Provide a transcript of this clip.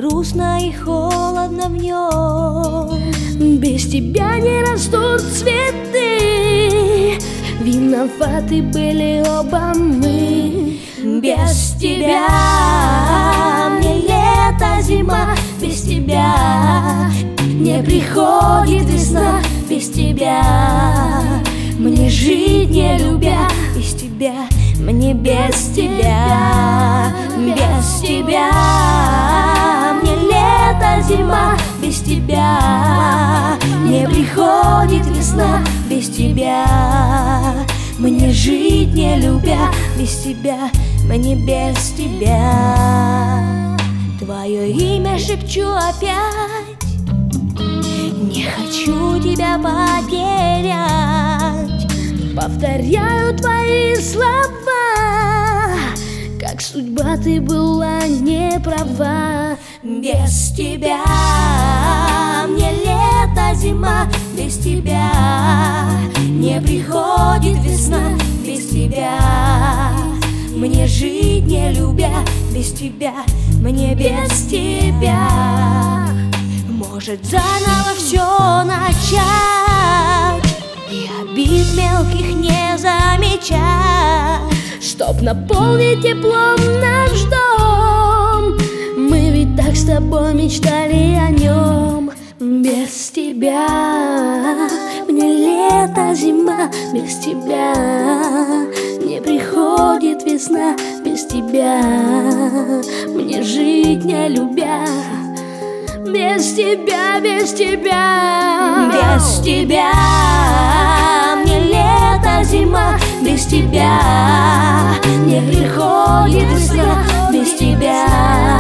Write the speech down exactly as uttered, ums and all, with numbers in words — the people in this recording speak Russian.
грустно и холодно в нем. Без тебя не растут цветы, виноваты были оба мы. Без тебя мне лето, зима, без тебя не приходит весна, без тебя мне жить не любя, без тебя мне без тебя, без тебя мне лето, зима, без тебя не приходит весна, без тебя мне жить не любя, без тебя мне без тебя. Твое имя шепчу опять, не хочу тебя потерять. Повторяю твои слова, как судьба ты была не права. Без тебя мне лето, зима, без тебя не приходит весна, без тебя мне жить не любя, без тебя мне без тебя. Может заново все начать и обид мелких не замечать, чтоб наполнить теплом наш дом. Мы ведь так с тобой мечтали о нем. Без тебя мне лето, зима, без тебя не приходит весна, без тебя мне жить не любя, без тебя, без тебя, без тебя мне лето, зима, без тебя не приходит весна, без тебя